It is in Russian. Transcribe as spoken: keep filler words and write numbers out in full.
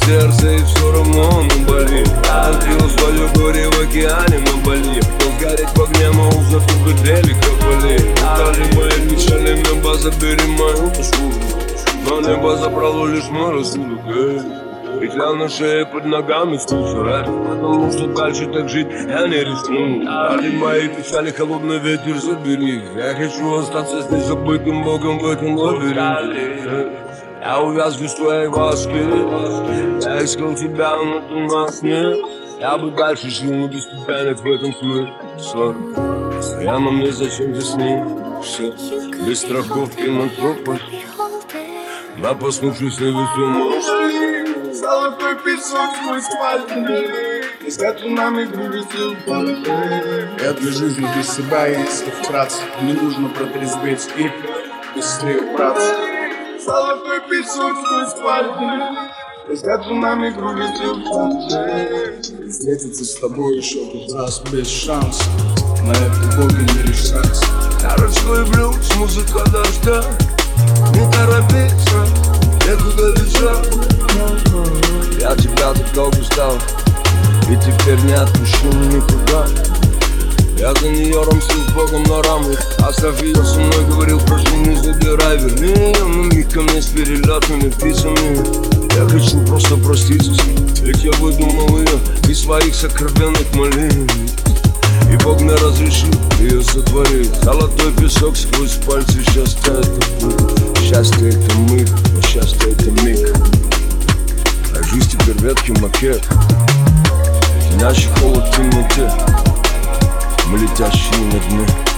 сердце и все равно оно болит. Отпил свое горе в океане на Бали. Но сгореть в огне, но уже тут дрели копали. Устали мои печали, небо забери мою душу. Но небо забрало лишь мой рассудок. Петля на шее под ногами слушай, потому что дальше так жить я не рискну. Дали мои печали, холодный ветер забери. Я хочу остаться с незабытым богом в этом лабиринте. Я увяз в твоей воске. Я искал тебя, но ты нас нет. Я бы дальше жил, но без тебя нет в этом смысла. Я на мне зачем ты с ней? Все без страховки на тропах. На проснувшись невесомом. Золотой песок сквозь пальцы. И свет лунами грубится в пальцы. Я для жизни без себя, если вкратце. Не нужно протрезветь и быстрее убраться. Золотой песок сквозь пальцы. И свет лунами грубится в пальцы. Встретиться с тобой еще тот раз без шанса. На это боги не решаться. Я ручной блюз, музыка дождя. Не торопиться, некуда бежать. Я тебя так долго ждал, и теперь не отпущу никуда. Я за нее ромсил с Богом на рамах. Оставь ее со мной, говорил, прошу, не забирай. Верни ее на миг ко мне с перелетными птицами. Я хочу просто проститься с ней, ведь я выдумал ее из своих сокровенных молитв. И Бог мне разрешил ее сотворить. Золотой песок сквозь пальцы, счастье это путь. Счастье это миг, но счастье это миг. А жизнь теперь ветхий макет. Леденящий холод в темноте. Мы летящие на дне.